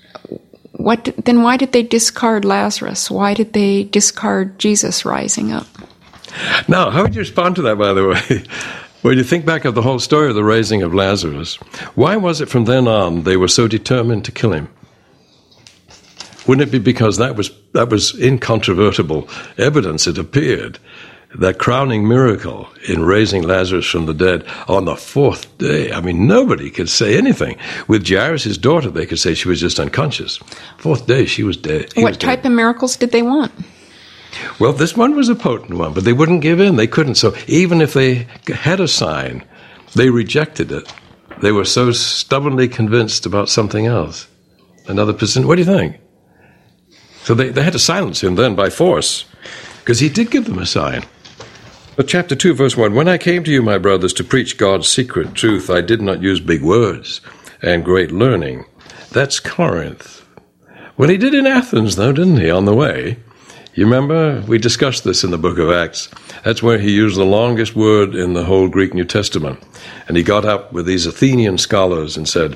then why did they discard Lazarus? Why did they discard Jesus rising up? Now, how would you respond to that, by the way? When you think back of the whole story of the raising of Lazarus, why was it from then on they were so determined to kill him? Wouldn't it be because that was incontrovertible evidence, it appeared, that crowning miracle in raising Lazarus from the dead on the fourth day? I mean, nobody could say anything. With Jairus' daughter, they could say she was just unconscious. Fourth day, she was dead. What type of miracles did they want? Well, this one was a potent one, but they wouldn't give in. They couldn't. So even if they had a sign, they rejected it. They were so stubbornly convinced about something else. Another person. What do you think? So they had to silence him then by force, because he did give them a sign. But chapter 2, verse 1, when I came to you, my brothers, to preach God's secret truth, I did not use big words and great learning. That's Corinth. Well, he did in Athens, though, didn't he, on the way? You remember? We discussed this in the book of Acts. That's where he used the longest word in the whole Greek New Testament. And he got up with these Athenian scholars and said,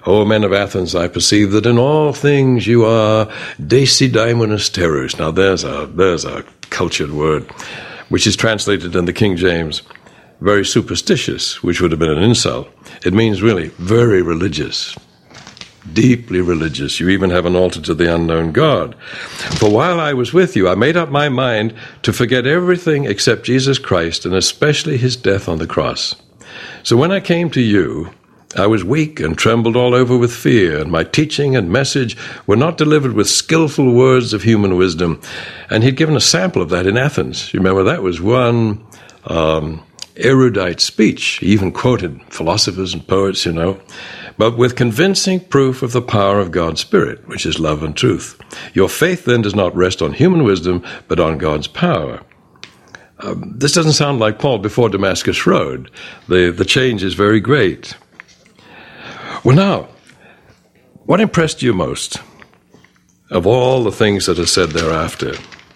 O men of Athens, I perceive that in all things you are Deisidaimonos terrors. Now there's a cultured word, which is translated in the King James, very superstitious, which would have been an insult. It means really very religious, deeply religious. You even have an altar to the unknown God. For while I was with you, I made up my mind to forget everything except Jesus Christ, and especially his death on the cross. So when I came to you, I was weak and trembled all over with fear, and my teaching and message were not delivered with skillful words of human wisdom. And he'd given a sample of that in Athens. You remember, that was one erudite speech. He even quoted philosophers and poets, but with convincing proof of the power of God's Spirit, which is love and truth. Your faith then does not rest on human wisdom, but on God's power. This doesn't sound like Paul before Damascus Road. The change is very great. Well, now, what impressed you most of all the things that are said thereafter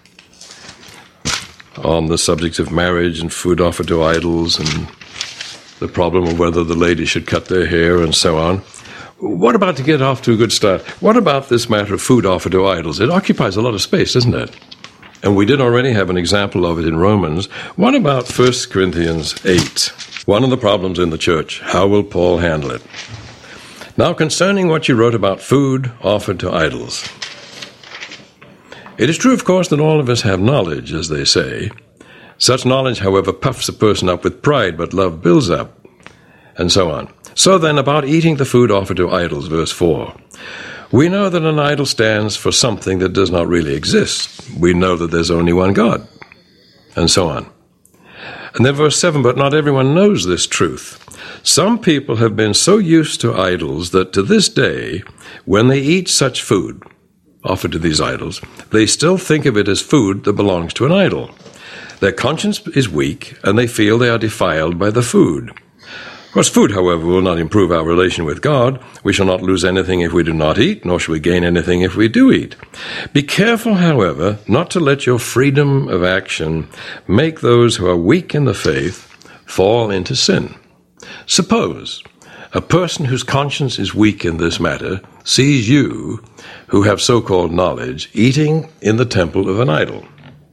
on the subject of marriage and food offered to idols and the problem of whether the lady should cut their hair and so on? What about, to get off to a good start, what about this matter of food offered to idols? It occupies a lot of space, doesn't it? And we did already have an example of it in Romans. What about 1 Corinthians 8? One of the problems in the church. How will Paul handle it? Now, concerning what you wrote about food offered to idols. It is true, of course, that all of us have knowledge, as they say. Such knowledge, however, puffs a person up with pride, but love builds up, and so on. So then, about eating the food offered to idols, verse 4. We know that an idol stands for something that does not really exist. We know that there's only one God, and so on. And then verse 7, but not everyone knows this truth. Some people have been so used to idols that to this day, when they eat such food offered to these idols, they still think of it as food that belongs to an idol. Their conscience is weak, and they feel they are defiled by the food. Of course, food, however, will not improve our relation with God. We shall not lose anything if we do not eat, nor shall we gain anything if we do eat. Be careful, however, not to let your freedom of action make those who are weak in the faith fall into sin. Suppose a person whose conscience is weak in this matter sees you, who have so-called knowledge, eating in the temple of an idol.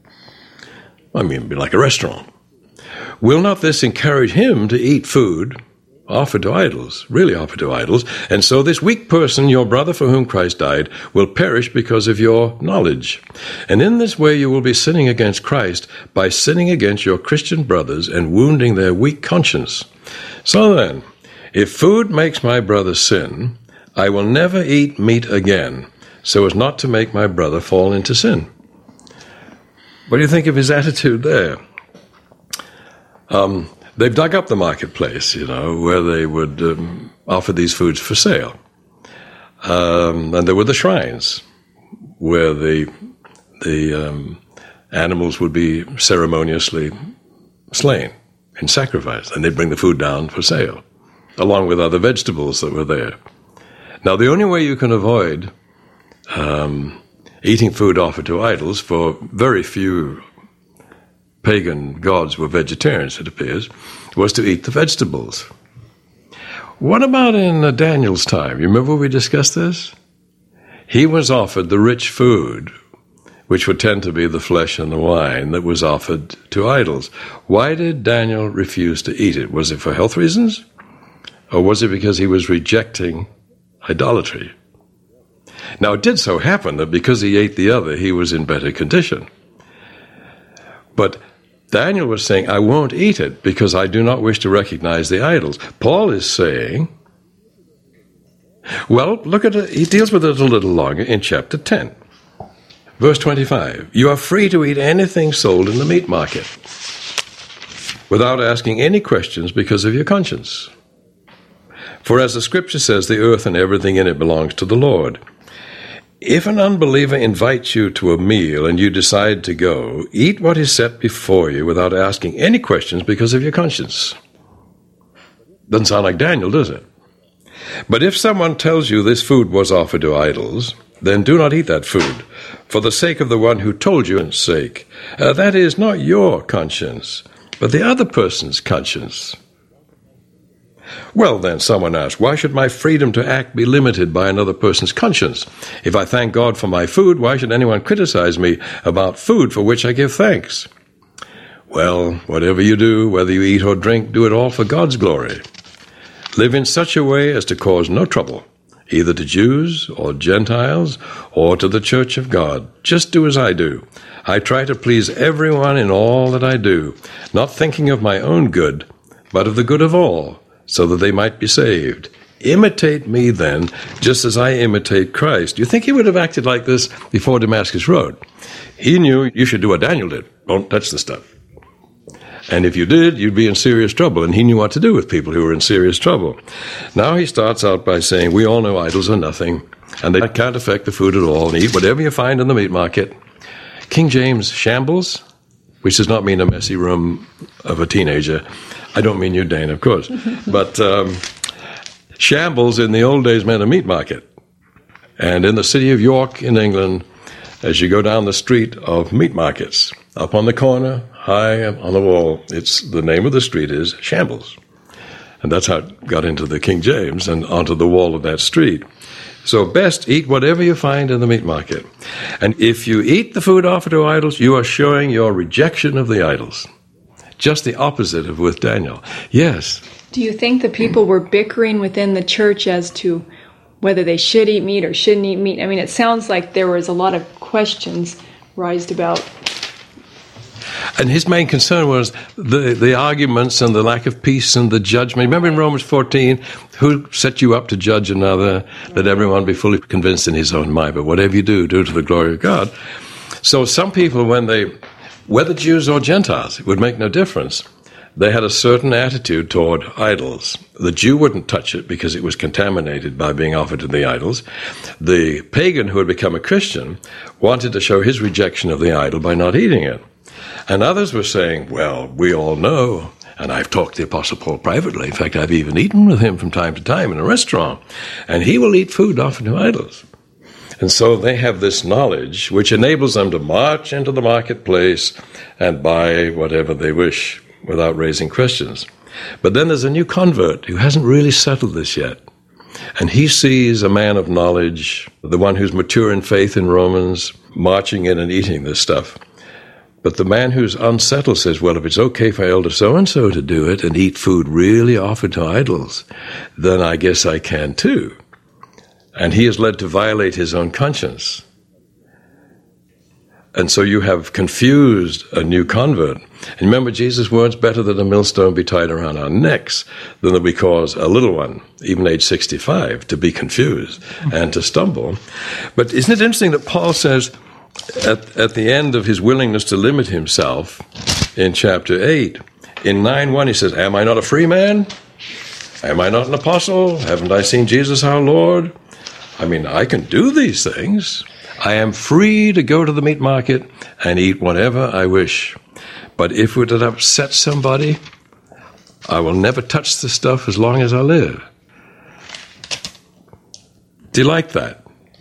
I mean, it'd be like a restaurant. Will not this encourage him to eat food offered to idols, really offered to idols? And so this weak person, your brother for whom Christ died, will perish because of your knowledge. And in this way you will be sinning against Christ by sinning against your Christian brothers and wounding their weak conscience. So then, if food makes my brother sin, I will never eat meat again, so as not to make my brother fall into sin. What do you think of his attitude there? They've dug up the marketplace, where they would offer these foods for sale. And there were the shrines where the animals would be ceremoniously slain and sacrificed, and they'd bring the food down for sale, along with other vegetables that were there. Now, the only way you can avoid eating food offered to idols, for very few pagan gods were vegetarians, it appears, was to eat the vegetables. What about in Daniel's time? You remember we discussed this? He was offered the rich food, which would tend to be the flesh and the wine that was offered to idols. Why did Daniel refuse to eat it? Was it for health reasons? Or was it because he was rejecting idolatry? Now, it did so happen that because he ate the other, he was in better condition. But Daniel was saying, I won't eat it because I do not wish to recognize the idols. Paul is saying, well, look at it. He deals with it a little longer in chapter 10. Verse 25, you are free to eat anything sold in the meat market without asking any questions because of your conscience. For as the scripture says, the earth and everything in it belongs to the Lord. If an unbeliever invites you to a meal and you decide to go, eat what is set before you without asking any questions because of your conscience. Doesn't sound like Daniel, does it? But if someone tells you this food was offered to idols, then do not eat that food, for the sake of the one who told you and's sake. That is not your conscience, but the other person's conscience. Well, then, someone asked, why should my freedom to act be limited by another person's conscience? If I thank God for my food, why should anyone criticize me about food for which I give thanks? Well, whatever you do, whether you eat or drink, do it all for God's glory. Live in such a way as to cause no trouble, either to Jews or Gentiles or to the church of God. Just do as I do. I try to please everyone in all that I do, not thinking of my own good, but of the good of all, so that they might be saved. Imitate me then, just as I imitate Christ. Do you think he would have acted like this before Damascus Road? He knew you should do what Daniel did. Don't touch the stuff. And if you did, you'd be in serious trouble. And he knew what to do with people who were in serious trouble. Now he starts out by saying, we all know idols are nothing, and they can't affect the food at all, and eat whatever you find in the meat market. King James, shambles, which does not mean a messy room of a teenager. I don't mean you, Dane, of course. But shambles in the old days meant a meat market. And in the city of York in England, as you go down the street of meat markets, up on the corner, high on the wall, the name of the street is Shambles. And that's how it got into the King James and onto the wall of that street. So best eat whatever you find in the meat market. And if you eat the food offered to idols, you are showing your rejection of the idols. Just the opposite of with Daniel. Yes. Do you think the people were bickering within the church as to whether they should eat meat or shouldn't eat meat? I mean, it sounds like there was a lot of questions raised about. And his main concern was the arguments and the lack of peace and the judgment. Remember in Romans 14, who set you up to judge another, that everyone be fully convinced in his own mind. But whatever you do, do to the glory of God. So some people, whether Jews or Gentiles, it would make no difference. They had a certain attitude toward idols. The Jew wouldn't touch it because it was contaminated by being offered to the idols. The pagan who had become a Christian wanted to show his rejection of the idol by not eating it. And others were saying, well, we all know, and I've talked to the Apostle Paul privately. In fact, I've even eaten with him from time to time in a restaurant, and he will eat food offered to idols. And so they have this knowledge which enables them to march into the marketplace and buy whatever they wish without raising questions. But then there's a new convert who hasn't really settled this yet. And he sees a man of knowledge, the one who's mature in faith in Romans, marching in and eating this stuff. But the man who's unsettled says, well, if it's okay for Elder so-and-so to do it and eat food really offered to idols, then I guess I can too. And he is led to violate his own conscience. And so you have confused a new convert. And remember Jesus' words, better that a millstone be tied around our necks than that we cause a little one, even age 65, to be confused and to stumble. But isn't it interesting that Paul says at the end of his willingness to limit himself in chapter 8, in 9:1 he says, am I not a free man? Am I not an apostle? Haven't I seen Jesus our Lord? I mean, I can do these things. I am free to go to the meat market and eat whatever I wish. But if it would upset somebody, I will never touch the stuff as long as I live. Do you like that?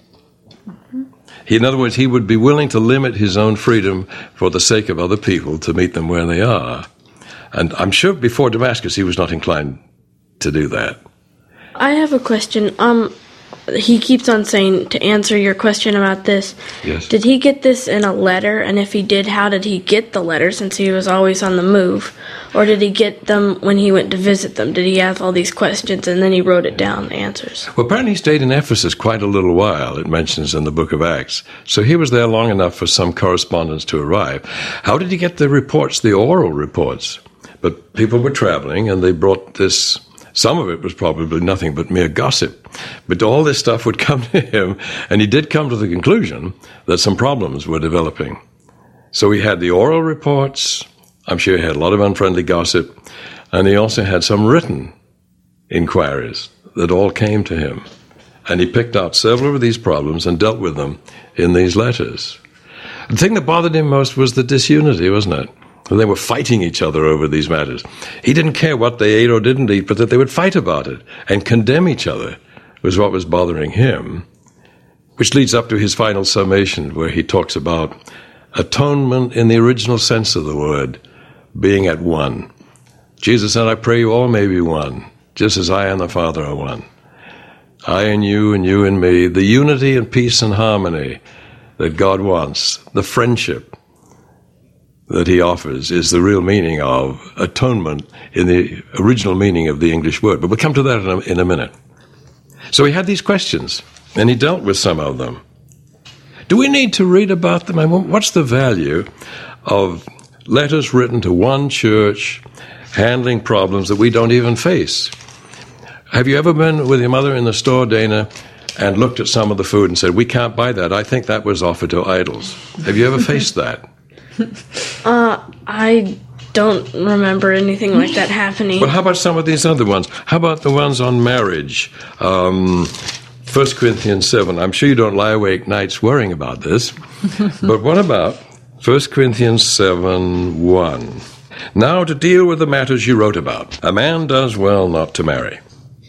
In other words, he would be willing to limit his own freedom for the sake of other people to meet them where they are. And I'm sure before Damascus he was not inclined to do that. I have a question. He keeps on saying, to answer your question about this, yes. Did he get this in a letter? And if he did, how did he get the letter, since he was always on the move? Or did he get them when he went to visit them? Did he have all these questions and then he wrote it down, the answers? Well, apparently he stayed in Ephesus quite a little while, it mentions in the book of Acts. So he was there long enough for some correspondence to arrive. How did he get the reports, the oral reports? But people were traveling and they brought this. Some of it was probably nothing but mere gossip. But all this stuff would come to him, and he did come to the conclusion that some problems were developing. So he had the oral reports. I'm sure he had a lot of unfriendly gossip. And he also had some written inquiries that all came to him. And he picked out several of these problems and dealt with them in these letters. The thing that bothered him most was the disunity, wasn't it? And they were fighting each other over these matters. He didn't care what they ate or didn't eat, but that they would fight about it and condemn each other was what was bothering him, which leads up to his final summation where he talks about atonement in the original sense of the word, being at one. Jesus said, I pray you all may be one, just as I and the Father are one. I and you in me, the unity and peace and harmony that God wants, the friendship that he offers, is the real meaning of atonement in the original meaning of the English word. But we'll come to that in a minute. So he had these questions, and he dealt with some of them. Do we need to read about them? I mean, what's the value of letters written to one church handling problems that we don't even face? Have you ever been with your mother in the store, Dana, and looked at some of the food and said, we can't buy that. I think that was offered to idols. Have you ever faced that? I don't remember anything like that happening. Well, how about some of these other ones? How about the ones on marriage? 1 Corinthians 7. I'm sure you don't lie awake nights worrying about this. But what about 1 Corinthians 7:1? Now to deal with the matters you wrote about. A man does well not to marry.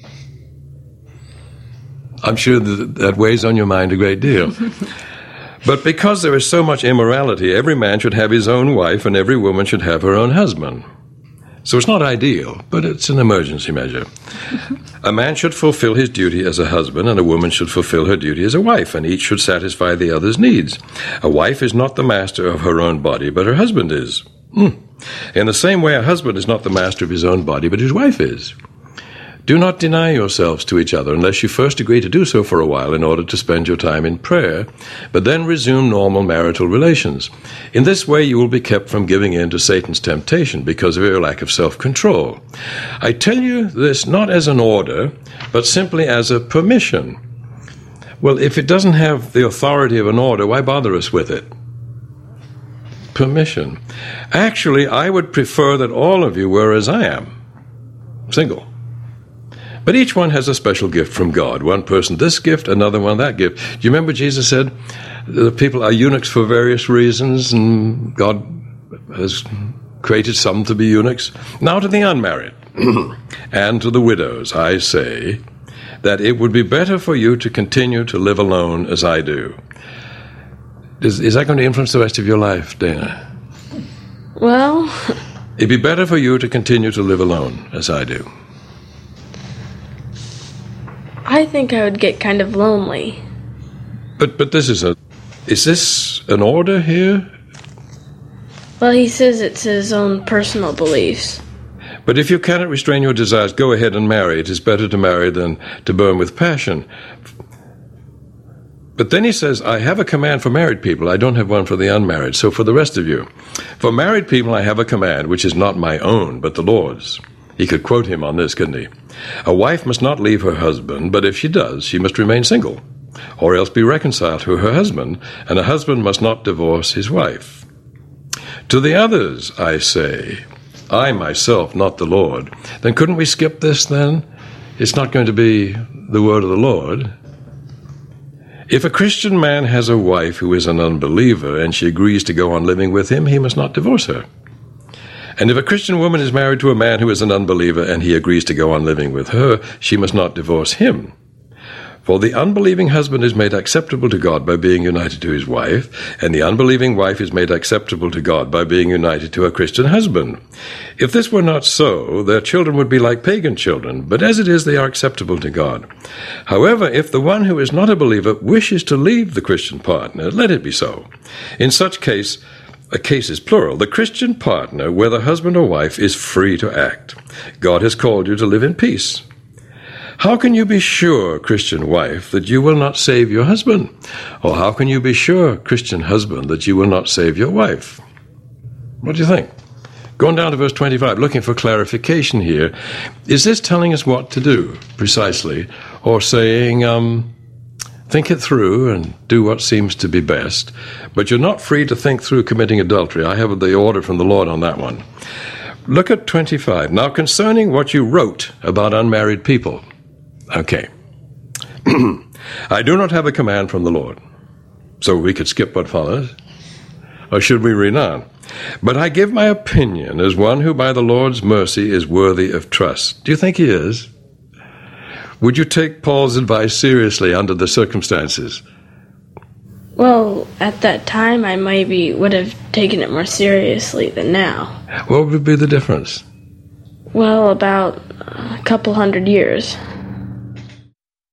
I'm sure that weighs on your mind a great deal. But because there is so much immorality, every man should have his own wife and every woman should have her own husband. So it's not ideal, but it's an emergency measure. A man should fulfill his duty as a husband and a woman should fulfill her duty as a wife, and each should satisfy the other's needs. A wife is not the master of her own body, but her husband is. In the same way, a husband is not the master of his own body, but his wife is. Do not deny yourselves to each other unless you first agree to do so for a while in order to spend your time in prayer, but then resume normal marital relations. In this way you will be kept from giving in to Satan's temptation because of your lack of self-control. I tell you this not as an order, but simply as a permission. Well, if it doesn't have the authority of an order, why bother us with it? Permission. Actually, I would prefer that all of you were as I am, single. But each one has a special gift from God. One person this gift, another one that gift. Do you remember Jesus said the people are eunuchs for various reasons, and God has created some to be eunuchs? Now to the unmarried and to the widows, I say that it would be better for you to continue to live alone as I do. Is that going to influence the rest of your life, Dana? Well, it'd be better for you to continue to live alone as I do. I think I would get kind of lonely. But is this an order here? Well, he says it's his own personal beliefs. But if you cannot restrain your desires, go ahead and marry. It is better to marry than to burn with passion. But then he says, I have a command for married people. I don't have one for the unmarried. So for the rest of you, for married people I have a command, which is not my own, but the Lord's. He could quote him on this, couldn't he? A wife must not leave her husband, but if she does, she must remain single, or else be reconciled to her husband, and a husband must not divorce his wife. To the others, I say, I myself, not the Lord. Then couldn't we skip this then? It's not going to be the word of the Lord. If a Christian man has a wife who is an unbeliever and she agrees to go on living with him, he must not divorce her. And if a Christian woman is married to a man who is an unbeliever and he agrees to go on living with her, she must not divorce him. For the unbelieving husband is made acceptable to God by being united to his wife, and the unbelieving wife is made acceptable to God by being united to a Christian husband. If this were not so, their children would be like pagan children, but as it is, they are acceptable to God. However, if the one who is not a believer wishes to leave the Christian partner, let it be so. In such case, a case is plural. The Christian partner, whether husband or wife, is free to act. God has called you to live in peace. How can you be sure, Christian wife, that you will not save your husband? Or how can you be sure, Christian husband, that you will not save your wife? What do you think? Going down to verse 25, looking for clarification here. Is this telling us what to do, precisely? Or saying, think it through and do what seems to be best, but you're not free to think through committing adultery. I have the order from the Lord on that one. Look at 25. Now, concerning what you wrote about unmarried people. Okay. I do not have a command from the Lord. So we could skip what follows. Or should we read on? But I give my opinion as one who by the Lord's mercy is worthy of trust. Do you think he is? Would you take Paul's advice seriously under the circumstances? Well, at that time, I maybe would have taken it more seriously than now. What would be the difference? Well, about a couple hundred years.